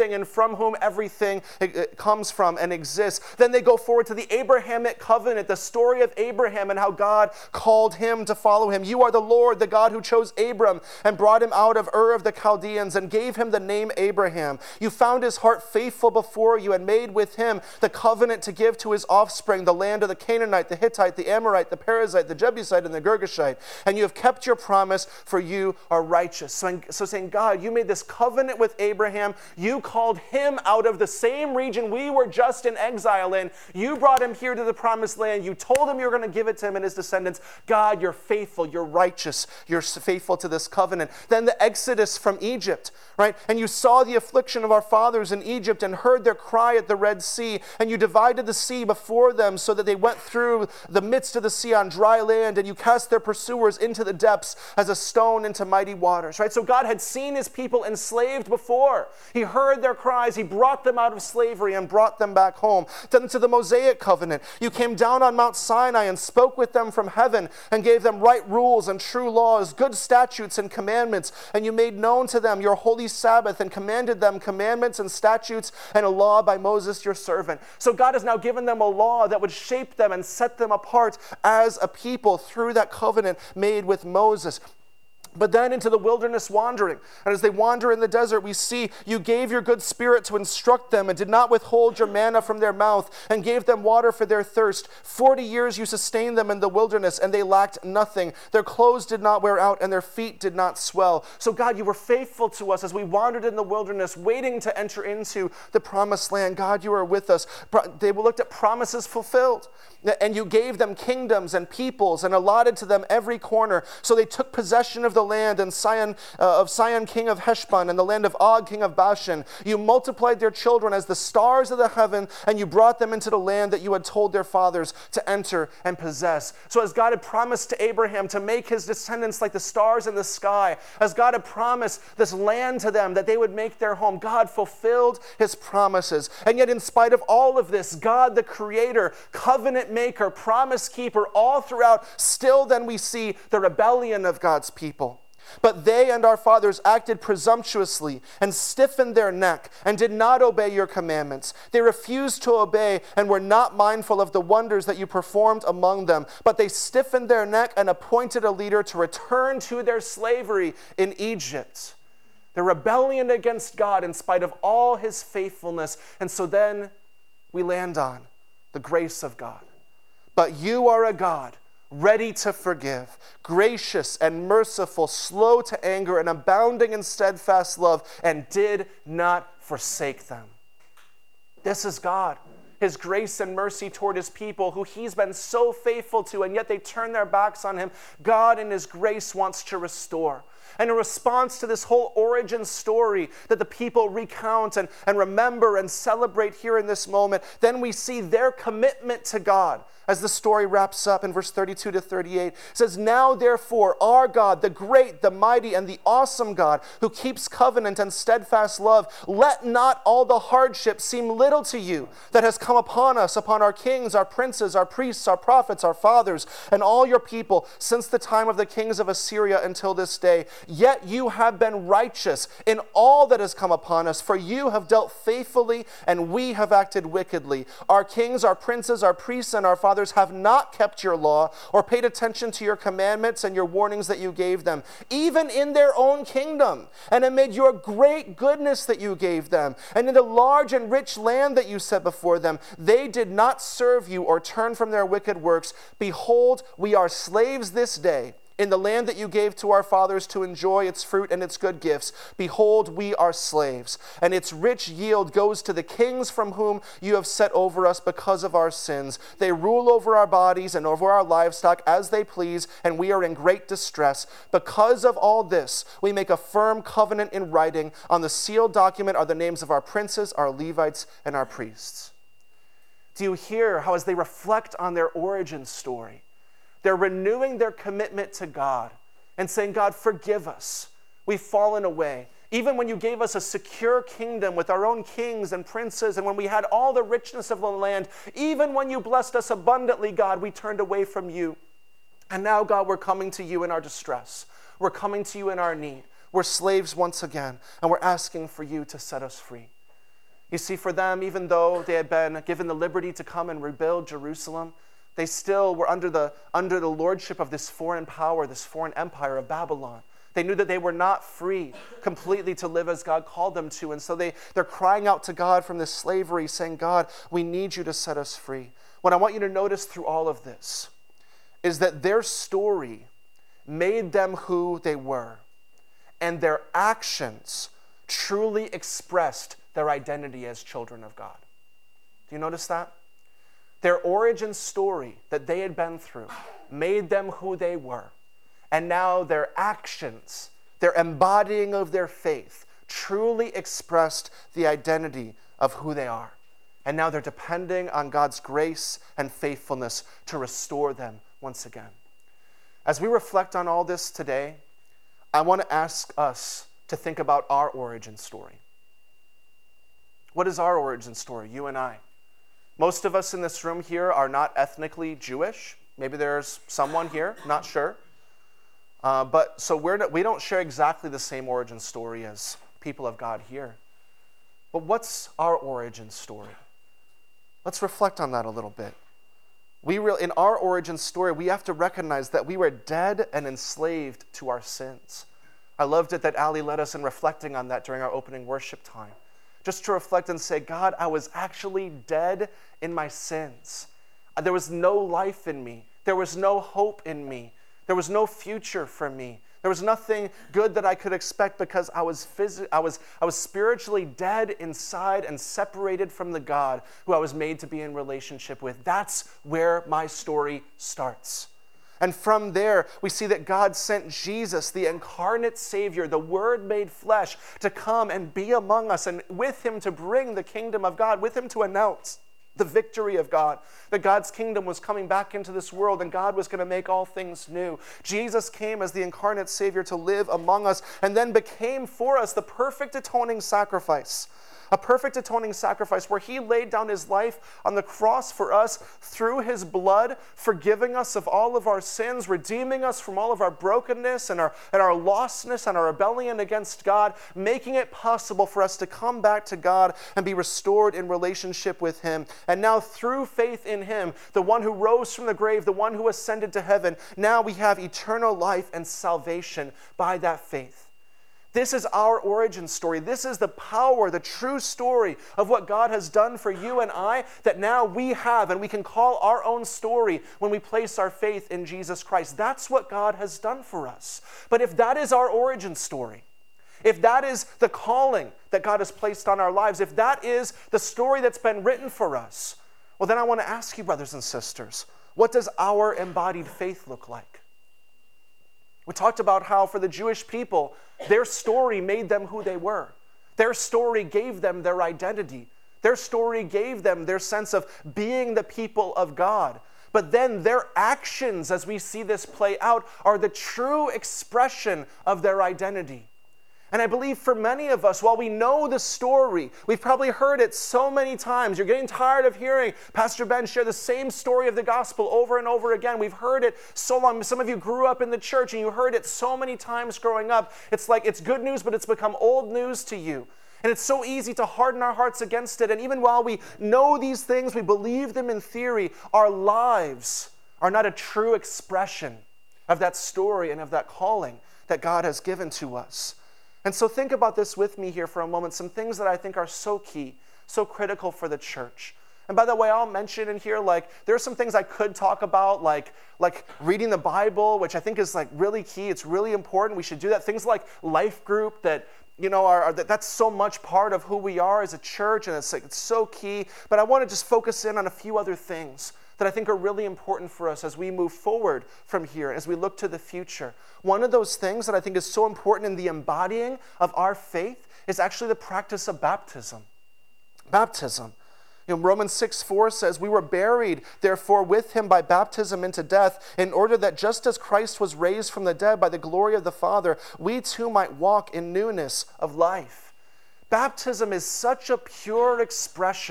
everything and from whom everything comes from and exists. Then they go forward to the Abrahamic covenant, the story of Abraham and how God called him to follow him. You are the Lord, the God who chose Abram and brought him out of Ur of the Chaldeans and gave him the name Abraham. You found his heart faithful before you and made with him the covenant to give to his offspring the land of the Canaanite, the Hittite, the Amorite, the Perizzite, the Jebusite, and the Girgashite. And you have kept your promise, for you are righteous. So saying, God, you made this covenant with Abraham. You called him out of the same region we were just in exile in. You brought him here to the promised land. You told him you were going to give it to him and his descendants. God, you're faithful. You're righteous. You're faithful to this covenant. Then the exodus from Egypt, right? And you saw the affliction of our fathers in Egypt and heard their cry at the Red Sea. And you divided the sea before them so that they went through the midst of the sea on dry land. And you cast their pursuers into the depths as a stone into mighty waters, right? So God had seen his people enslaved before. He heard their cries. He brought them out of slavery and brought them back home. Then to the Mosaic covenant, you came down on Mount Sinai and spoke with them from heaven and gave them right rules and true laws, good statutes and commandments. And you made known to them your holy Sabbath and commanded them commandments and statutes and a law by Moses your servant. So God has now given them a law that would shape them and set them apart as a people through that covenant made with Moses. But then into the wilderness wandering. And as they wander in the desert, we see you gave your good spirit to instruct them and did not withhold your manna from their mouth and gave them water for their thirst. 40 years you sustained them in the wilderness and they lacked nothing. Their clothes did not wear out and their feet did not swell. So God, you were faithful to us as we wandered in the wilderness, waiting to enter into the promised land. God, you are with us. They looked at promises fulfilled. And you gave them kingdoms and peoples and allotted to them every corner. So they took possession of the land and Sihon king of Heshbon and the land of Og king of Bashan. You multiplied their children as the stars of the heaven, and you brought them into the land that you had told their fathers to enter and possess. So as God had promised to Abraham to make his descendants like the stars in the sky, as God had promised this land to them that they would make their home, God fulfilled his promises. And yet in spite of all of this, God the creator, covenant maker, promise keeper, all throughout, still then we see the rebellion of God's people. But they and our fathers acted presumptuously and stiffened their neck and did not obey your commandments. They refused to obey and were not mindful of the wonders that you performed among them. But they stiffened their neck and appointed a leader to return to their slavery in Egypt. The rebellion against God in spite of all his faithfulness. And so then we land on the grace of God. But you are a God ready to forgive, gracious and merciful, slow to anger, and abounding in steadfast love, and did not forsake them. This is God, his grace and mercy toward his people, who he's been so faithful to, and yet they turn their backs on him. God in his grace wants to restore. And in response to this whole origin story that the people recount and remember and celebrate here in this moment, then we see their commitment to God. As the story wraps up in verse 32 to 38, it says, now therefore our God, the great, the mighty, and the awesome God, who keeps covenant and steadfast love, let not all the hardship seem little to you that has come upon us, upon our kings, our princes, our priests, our prophets, our fathers, and all your people, since the time of the kings of Assyria until this day. Yet you have been righteous in all that has come upon us, for you have dealt faithfully, and we have acted wickedly. Our kings, our princes, our priests, and our fathers have not kept your law or paid attention to your commandments and your warnings that you gave them, even in their own kingdom, and amid your great goodness that you gave them, and in the large and rich land that you set before them. They did not serve you or turn from their wicked works. Behold, we are slaves this day in the land that you gave to our fathers to enjoy its fruit and its good gifts. Behold, we are slaves, and its rich yield goes to the kings from whom you have set over us because of our sins. They rule over our bodies and over our livestock as they please, and we are in great distress. Because of all this, we make a firm covenant in writing. On the sealed document are the names of our princes, our Levites, and our priests. Do you hear how, as they reflect on their origin story, they're renewing their commitment to God and saying, God, forgive us. We've fallen away. Even when you gave us a secure kingdom with our own kings and princes, and when we had all the richness of the land, even when you blessed us abundantly, God, we turned away from you. And now, God, we're coming to you in our distress. We're coming to you in our need. We're slaves once again, and we're asking for you to set us free. You see, for them, even though they had been given the liberty to come and rebuild Jerusalem, they still were under the lordship of this foreign power, this foreign empire of Babylon. They knew that they were not free completely to live as God called them to. And so they're crying out to God from this slavery, saying, God, we need you to set us free. What I want you to notice through all of this is that their story made them who they were, and their actions truly expressed their identity as children of God. Do you notice that? Their origin story that they had been through made them who they were. And now their actions, their embodying of their faith, truly expressed the identity of who they are. And now they're depending on God's grace and faithfulness to restore them once again. As we reflect on all this today, I want to ask us to think about our origin story. What is our origin story, you and I? Most of us in this room here are not ethnically Jewish. Maybe there's someone here, not sure. We don't share exactly the same origin story as people of God here. But what's our origin story? Let's reflect on that a little bit. In our origin story, we have to recognize that we were dead and enslaved to our sins. I loved it that Ali led us in reflecting on that during our opening worship time. Just to reflect and say, God, I was actually dead in my sins. There was no life in me. There was no hope in me. There was no future for me. There was nothing good that I could expect because I was spiritually dead inside and separated from the God who I was made to be in relationship with. That's where my story starts. And from there, we see that God sent Jesus, the incarnate Savior, the Word made flesh, to come and be among us, and with him to bring the kingdom of God, with him to announce the victory of God, that God's kingdom was coming back into this world and God was going to make all things new. Jesus came as the incarnate Savior to live among us and then became for us the perfect atoning sacrifice. A perfect atoning sacrifice where he laid down his life on the cross for us through his blood, forgiving us of all of our sins, redeeming us from all of our brokenness and our lostness and our rebellion against God, making it possible for us to come back to God and be restored in relationship with him. And now through faith in him, the one who rose from the grave, the one who ascended to heaven, now we have eternal life and salvation by that faith. This is our origin story. This is the power, the true story of what God has done for you and I that now we have and we can call our own story when we place our faith in Jesus Christ. That's what God has done for us. But if that is our origin story, if that is the calling that God has placed on our lives, if that is the story that's been written for us, well, then I want to ask you, brothers and sisters, what does our embodied faith look like? We talked about how for the Jewish people, their story made them who they were. Their story gave them their identity. Their story gave them their sense of being the people of God. But then their actions, as we see this play out, are the true expression of their identity. And I believe for many of us, while we know the story, we've probably heard it so many times. You're getting tired of hearing Pastor Ben share the same story of the gospel over and over again. We've heard it so long. Some of you grew up in the church and you heard it so many times growing up. It's like it's good news, but it's become old news to you. And it's so easy to harden our hearts against it. And even while we know these things, we believe them in theory, our lives are not a true expression of that story and of that calling that God has given to us. And so think about this with me here for a moment, some things that I think are so key, so critical for the church. And by the way, I'll mention in here, there are some things I could talk about, like reading the Bible, which I think is really key. It's really important. We should do that. Things like life group that, that's so much part of who we are as a church, and it's so key. But I want to just focus in on a few other things that I think are really important for us as we move forward from here, as we look to the future. One of those things that I think is so important in the embodying of our faith is actually the practice of baptism. Baptism. Romans 6:4 says, "We were buried, therefore, with him by baptism into death, in order that just as Christ was raised from the dead by the glory of the Father, we too might walk in newness of life." Baptism is such a pure expression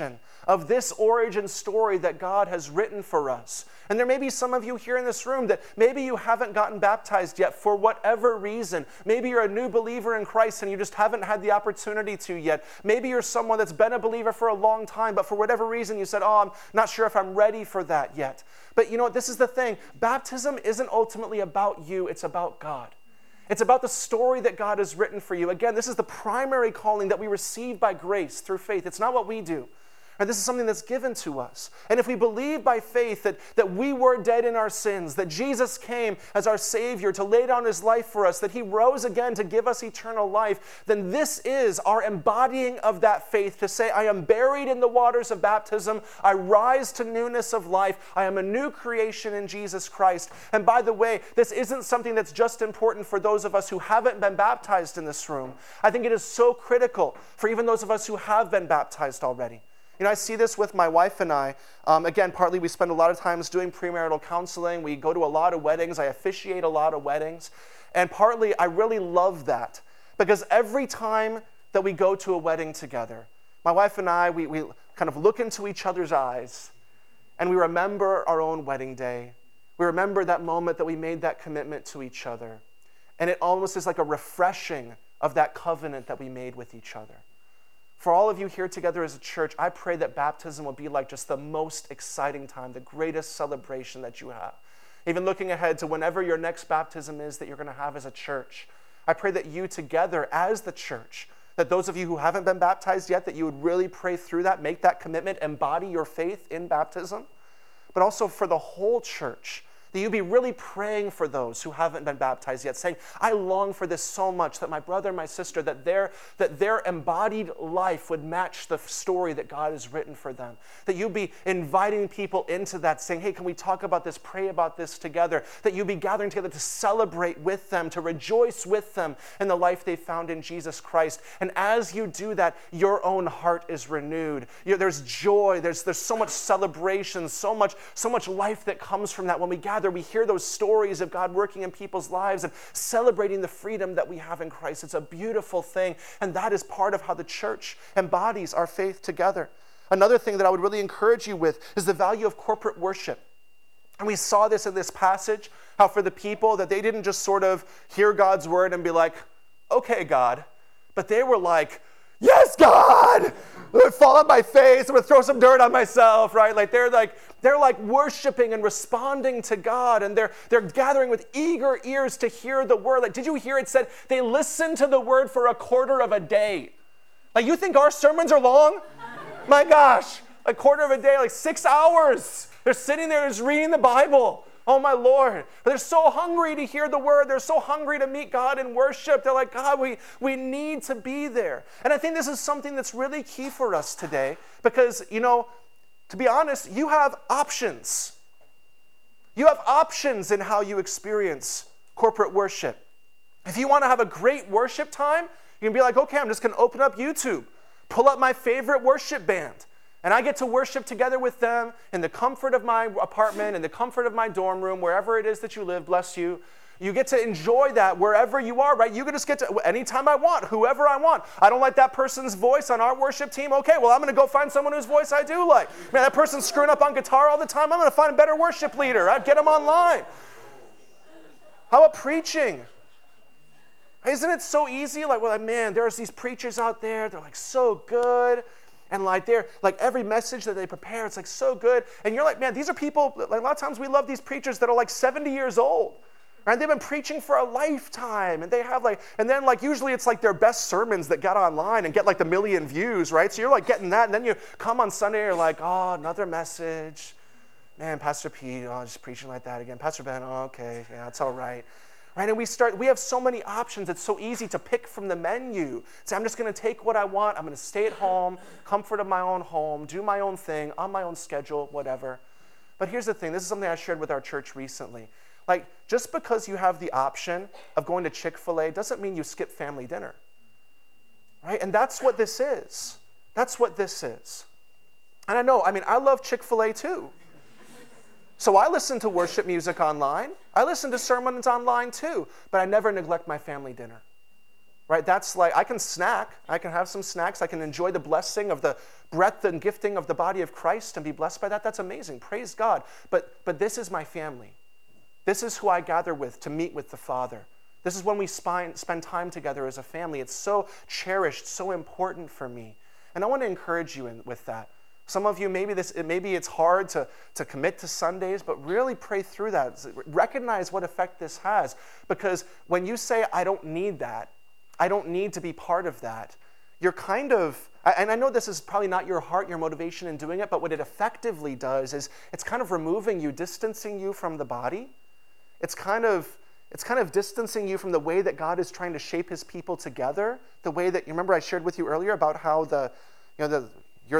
of this origin story that God has written for us. And there may be some of you here in this room that maybe you haven't gotten baptized yet for whatever reason. Maybe you're a new believer in Christ and you just haven't had the opportunity to yet. Maybe you're someone that's been a believer for a long time, but for whatever reason you said, oh, I'm not sure if I'm ready for that yet. But you know what? This is the thing. Baptism isn't ultimately about you. It's about God. It's about the story that God has written for you. Again, this is the primary calling that we receive by grace through faith. It's not what we do. And this is something that's given to us. And if we believe by faith that we were dead in our sins, that Jesus came as our Savior to lay down his life for us, that he rose again to give us eternal life, then this is our embodying of that faith to say, I am buried in the waters of baptism. I rise to newness of life. I am a new creation in Jesus Christ. And by the way, this isn't something that's just important for those of us who haven't been baptized in this room. I think it is so critical for even those of us who have been baptized already. You know, I see this with my wife and I. Again, partly we spend a lot of times doing premarital counseling. We go to a lot of weddings. I officiate a lot of weddings. And partly I really love that because every time that we go to a wedding together, my wife and I, we kind of look into each other's eyes and we remember our own wedding day. We remember that moment that we made that commitment to each other. And it almost is like a refreshing of that covenant that we made with each other. For all of you here together as a church, I pray that baptism will be like just the most exciting time, the greatest celebration that you have. Even looking ahead to whenever your next baptism is that you're going to have as a church, I pray that you together as the church, that those of you who haven't been baptized yet, that you would really pray through that, make that commitment, embody your faith in baptism, but also for the whole church, that you be really praying for those who haven't been baptized yet, saying, I long for this so much that my brother and my sister, that their embodied life would match the story that God has written for them. That you be inviting people into that, saying, hey, can we talk about this, pray about this together? That you be gathering together to celebrate with them, to rejoice with them in the life they found in Jesus Christ. And as you do that, your own heart is renewed. There's joy, there's so much celebration, so much life that comes from that when we gather. We hear those stories of God working in people's lives and celebrating the freedom that we have in Christ. It's a beautiful thing, and that is part of how the church embodies our faith together. Another thing that I would really encourage you with is the value of corporate worship. And we saw this in this passage, how for the people that they didn't just sort of hear God's word and be like, okay, God, but they were like, yes, God! I'm gonna fall on my face, I'm gonna throw some dirt on myself, right? They're like worshiping and responding to God, and they're gathering with eager ears to hear the word. Like, did you hear it said they listened to the word for a quarter of a day? Like, you think our sermons are long? My gosh, a quarter of a day, like 6 hours. They're sitting there just reading the Bible. Oh, my Lord. They're so hungry to hear the word. They're so hungry to meet God in worship. They're like, God, we need to be there. And I think this is something that's really key for us today because, you know, to be honest, you have options. You have options in how you experience corporate worship. If you want to have a great worship time, you can be like, okay, I'm just going to open up YouTube, pull up my favorite worship band, and I get to worship together with them in the comfort of my apartment, in the comfort of my dorm room, wherever it is that you live, bless you. You get to enjoy that wherever you are, right? You can just get to, anytime I want, whoever I want. I don't like that person's voice on our worship team. Okay, well, I'm going to go find someone whose voice I do like. Man, that person's screwing up on guitar all the time. I'm going to find a better worship leader. I'd get them online. How about preaching? Isn't it so easy? Like, well, man, there's these preachers out there. They're like so good. And like they're like every message that they prepare, it's like so good. And you're like, man, these are people, like a lot of times we love these preachers that are like 70 years old. Right? They've been preaching for a lifetime. And they have like, and then like usually it's like their best sermons that got online and get like the 1 million views, right? So you're like getting that. And then you come on Sunday, you're like, oh, another message. Man, Pastor Pete, oh, just preaching like that again. Pastor Ben, oh, okay, yeah, it's all right. Right? And we have so many options. It's so easy to pick from the menu. Say, I'm just going to take what I want. I'm going to stay at home, comfort of my own home, do my own thing, on my own schedule, whatever. But here's the thing. This is something I shared with our church recently. Like, just because you have the option of going to Chick-fil-A doesn't mean you skip family dinner. Right? And that's what this is. That's what this is. And I love Chick-fil-A too. So I listen to worship music online. I listen to sermons online too, but I never neglect my family dinner. right? That's like, I can snack, I can have some snacks, I can enjoy the blessing of the breadth and gifting of the body of Christ and be blessed by that. That's amazing, praise God. But this is my family. This is who I gather with to meet with the Father. This is when we spend time together as a family. It's so cherished, so important for me. And I want to encourage you with that. Some of you, maybe it's hard to commit to Sundays, but really pray through that. Recognize what effect this has. Because when you say, I don't need that, I don't need to be part of that, you're kind of, and I know this is probably not your heart, your motivation in doing it, but what it effectively does is it's kind of removing you, distancing you from the body. It's kind of distancing you from the way that God is trying to shape his people together. The way that, you remember I shared with you earlier about how what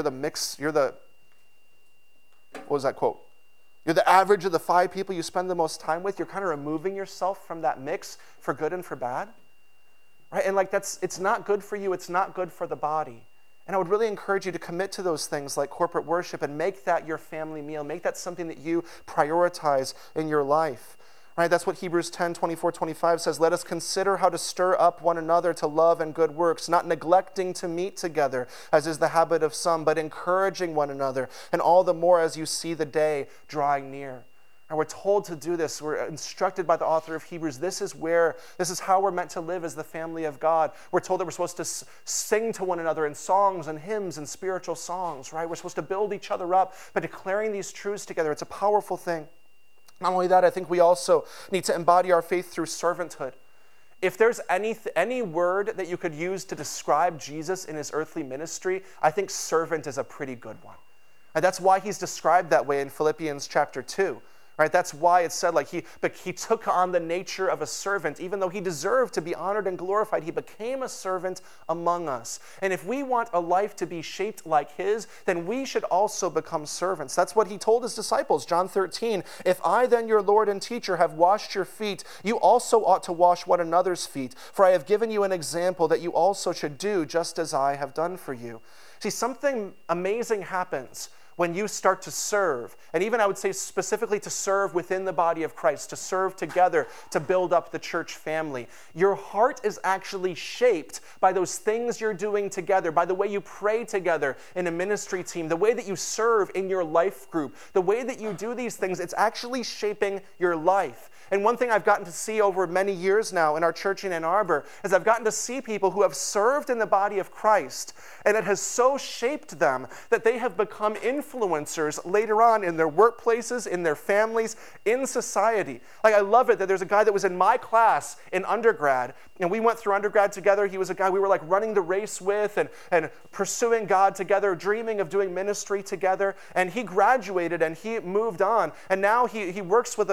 was that quote? You're the average of the 5 people you spend the most time with. You're kind of removing yourself from that mix for good and for bad. Right? And it's not good for you. It's not good for the body. And I would really encourage you to commit to those things like corporate worship and make that your family meal. Make that something that you prioritize in your life. Right? That's what Hebrews 10, 24, 25 says. Let us consider how to stir up one another to love and good works, not neglecting to meet together, as is the habit of some, but encouraging one another, and all the more as you see the day drawing near. And we're told to do this. We're instructed by the author of Hebrews. This is how we're meant to live as the family of God. We're told that we're supposed to sing to one another in songs and hymns and spiritual songs, right? We're supposed to build each other up by declaring these truths together. It's a powerful thing. Not only that, I think we also need to embody our faith through servanthood. If there's any word that you could use to describe Jesus in his earthly ministry, I think servant is a pretty good one. And that's why he's described that way in Philippians chapter 2. Right? That's why it's said but he took on the nature of a servant. Even though he deserved to be honored and glorified, he became a servant among us. And if we want a life to be shaped like his, then we should also become servants. That's what he told his disciples, John 13. If I then, your Lord and teacher, have washed your feet, you also ought to wash one another's feet. For I have given you an example that you also should do just as I have done for you. See, something amazing happens when you start to serve, and even I would say specifically to serve within the body of Christ, to serve together, to build up the church family. Your heart is actually shaped by those things you're doing together, by the way you pray together in a ministry team, the way that you serve in your life group, the way that you do these things, it's actually shaping your life. And one thing I've gotten to see over many years now in our church in Ann Arbor is I've gotten to see people who have served in the body of Christ, and it has so shaped them that they have become influencers later on in their workplaces, in their families, in society. Like, I love it that there's a guy that was in my class in undergrad, and we went through undergrad together. He was a guy we were like running the race with and pursuing God together, dreaming of doing ministry together. And he graduated and he moved on. And now he works with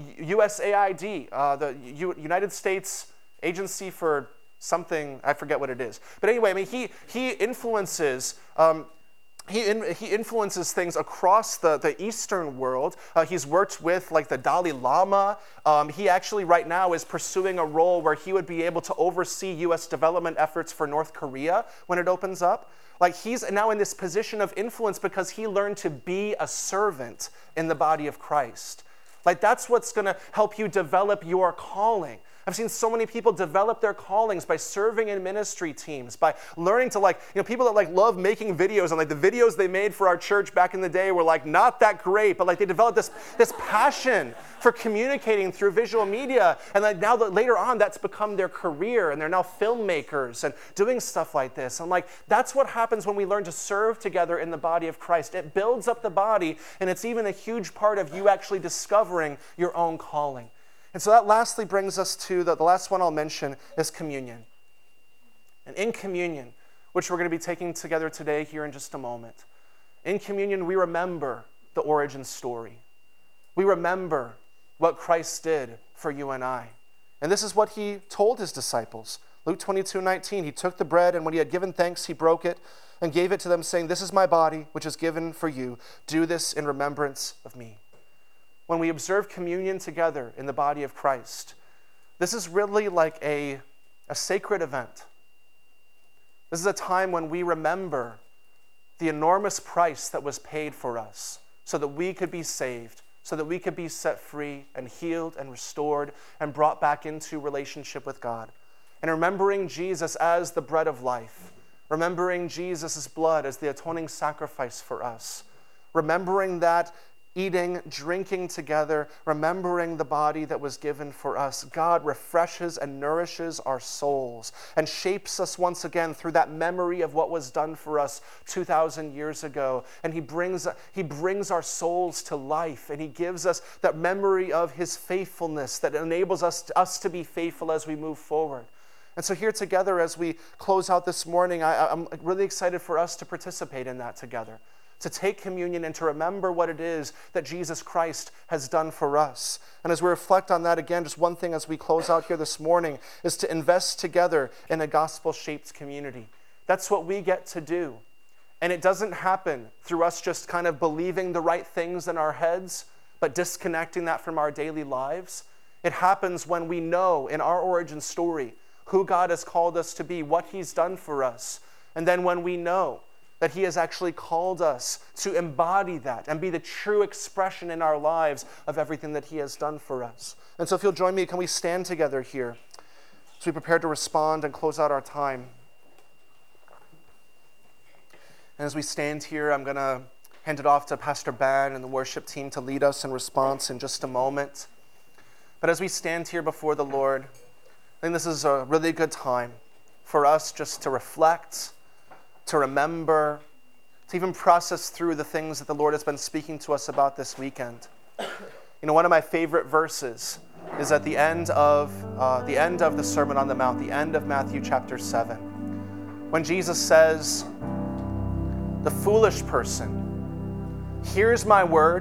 USAID, the United States Agency for something, I forget what it is. But anyway, I mean, he influences He influences things across the Eastern world. He's worked with like the Dalai Lama. He actually right now is pursuing a role where he would be able to oversee U.S. development efforts for North Korea when it opens up. Like, he's now in this position of influence because he learned to be a servant in the body of Christ. Like, that's what's going to help you develop your calling. I've seen so many people develop their callings by serving in ministry teams, by learning to people that love making videos, and the videos they made for our church back in the day were not that great, but they developed this passion for communicating through visual media, and now that later on that's become their career, and they're now filmmakers and doing stuff like this. And that's what happens when we learn to serve together in the body of Christ. It builds up the body, and it's even a huge part of you actually discovering your own calling. And so that lastly brings us to the last one I'll mention is communion. And in communion, which we're going to be taking together today here in just a moment, in communion we remember the origin story. We remember what Christ did for you and I. And this is what he told his disciples. Luke 22:19, he took the bread, and when he had given thanks, he broke it and gave it to them, saying, "This is my body, which is given for you. Do this in remembrance of me." When we observe communion together in the body of Christ, this is really like a sacred event. This is a time when we remember the enormous price that was paid for us so that we could be saved, so that we could be set free and healed and restored and brought back into relationship with God. and remembering Jesus as the bread of life, remembering Jesus' blood as the atoning sacrifice for us, remembering that, eating, drinking together, remembering the body that was given for us, God refreshes and nourishes our souls and shapes us once again through that memory of what was done for us 2,000 years ago. And he brings our souls to life, and he gives us that memory of his faithfulness that enables us to be faithful as we move forward. And so here together, as we close out this morning, I'm really excited for us to participate in that together, to take communion and to remember what it is that Jesus Christ has done for us. And as we reflect on that again, just one thing as we close out here this morning is to invest together in a gospel-shaped community. That's what we get to do. And it doesn't happen through us just kind of believing the right things in our heads, but disconnecting that from our daily lives. It happens when we know in our origin story who God has called us to be, what he's done for us. And then when we know that he has actually called us to embody that and be the true expression in our lives of everything that he has done for us. And so if you'll join me, can we stand together here as we prepare to respond and close out our time? And as we stand here, I'm going to hand it off to Pastor Ben and the worship team to lead us in response in just a moment. But as we stand here before the Lord, I think this is a really good time for us just to reflect, to remember, to even process through the things that the Lord has been speaking to us about this weekend. You know, one of my favorite verses is at the end of the Sermon on the Mount, the end of Matthew chapter 7, when Jesus says, "The foolish person hears my word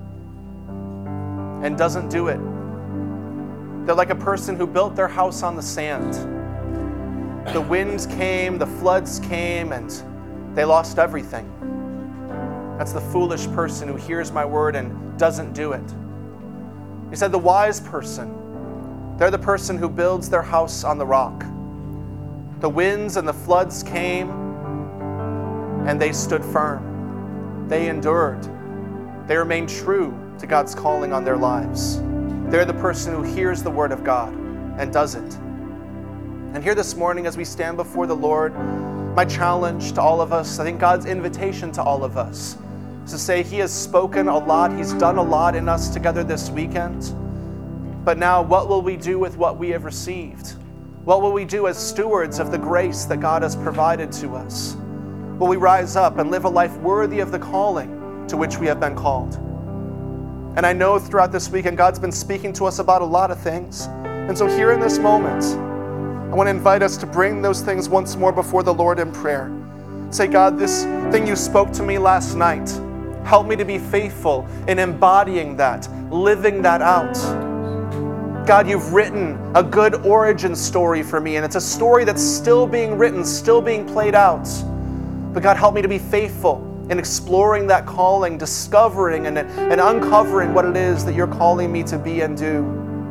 and doesn't do it. They're like a person who built their house on the sand. The winds came, the floods came, and they lost everything. That's the foolish person who hears my word and doesn't do it." He said the wise person, they're the person who builds their house on the rock. The winds and the floods came, and they stood firm. They endured. They remained true to God's calling on their lives. They're the person who hears the word of God and does it. And here this morning, as we stand before the Lord, my challenge to all of us, I think God's invitation to all of us, is to say he has spoken a lot, he's done a lot in us together this weekend. But now, what will we do with what we have received? What will we do as stewards of the grace that God has provided to us? Will we rise up and live a life worthy of the calling to which we have been called? And I know throughout this weekend, God's been speaking to us about a lot of things. And so here in this moment, I want to invite us to bring those things once more before the Lord in prayer. Say, God, this thing you spoke to me last night, help me to be faithful in embodying that, living that out. God, you've written a good origin story for me, and it's a story that's still being written, still being played out. But God, help me to be faithful in exploring that calling, discovering and uncovering what it is that you're calling me to be and do.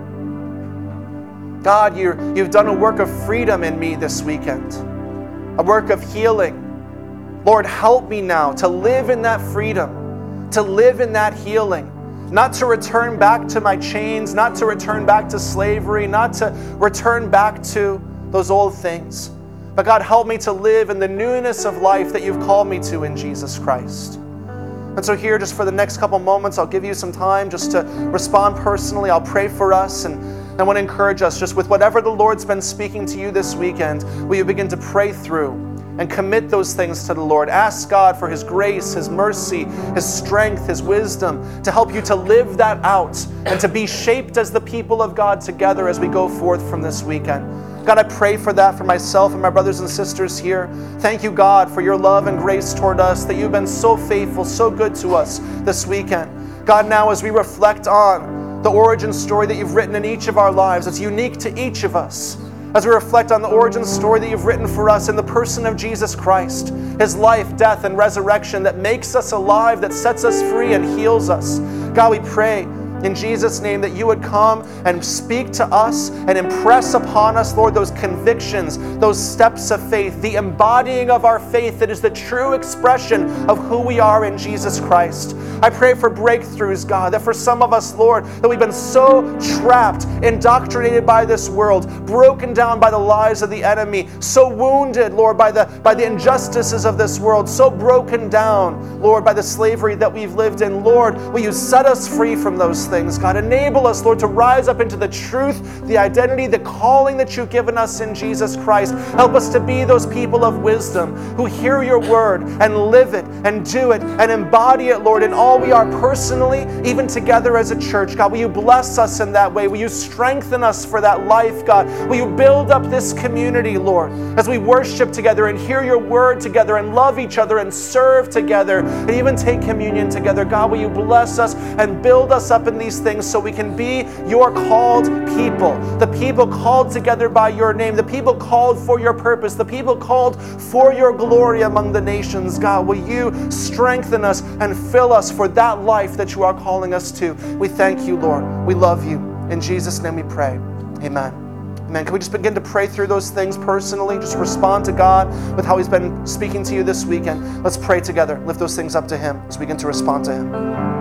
God, you've done a work of freedom in me this weekend, a work of healing. Lord, help me now to live in that freedom, to live in that healing, not to return back to my chains, not to return back to slavery, not to return back to those old things. But God, help me to live in the newness of life that you've called me to in Jesus Christ. And so here, just for the next couple moments, I'll give you some time just to respond personally. I'll pray for us, and I want to encourage us just with whatever the Lord's been speaking to you this weekend, will you begin to pray through and commit those things to the Lord. Ask God for his grace, his mercy, his strength, his wisdom to help you to live that out and to be shaped as the people of God together as we go forth from this weekend. God, I pray for that for myself and my brothers and sisters here. Thank you, God, for your love and grace toward us, that you've been so faithful, so good to us this weekend. God, now as we reflect on the origin story that you've written in each of our lives, it's unique to each of us. As we reflect on the origin story that you've written for us in the person of Jesus Christ, his life, death, and resurrection that makes us alive, that sets us free and heals us. God, we pray in Jesus' name, that you would come and speak to us and impress upon us, Lord, those convictions, those steps of faith, the embodying of our faith that is the true expression of who we are in Jesus Christ. I pray for breakthroughs, God, that for some of us, Lord, that we've been so trapped, indoctrinated by this world, broken down by the lies of the enemy, so wounded, Lord, by the injustices of this world, so broken down, Lord, by the slavery that we've lived in. Lord, will you set us free from those things, God? Enable us, Lord, to rise up into the truth, the identity, the calling that you've given us in Jesus Christ. Help us to be those people of wisdom who hear your word and live it and do it and embody it, Lord, in all we are personally, even together as a church. God, will you bless us in that way? Will you strengthen us for that life, God? Will you build up this community, Lord, as we worship together and hear your word together and love each other and serve together and even take communion together. God, will you bless us and build us up in these things so we can be your called people, the people called together by your name, the people called for your purpose, the people called for your glory among the nations. God, will you strengthen us and fill us for that life that you are calling us to? We thank you, Lord. We love you. In Jesus' name we pray. Amen. Amen. Can we just begin to pray through those things personally? Just respond to God with how he's been speaking to you this weekend. Let's pray together. Lift those things up to him as we begin to respond to him.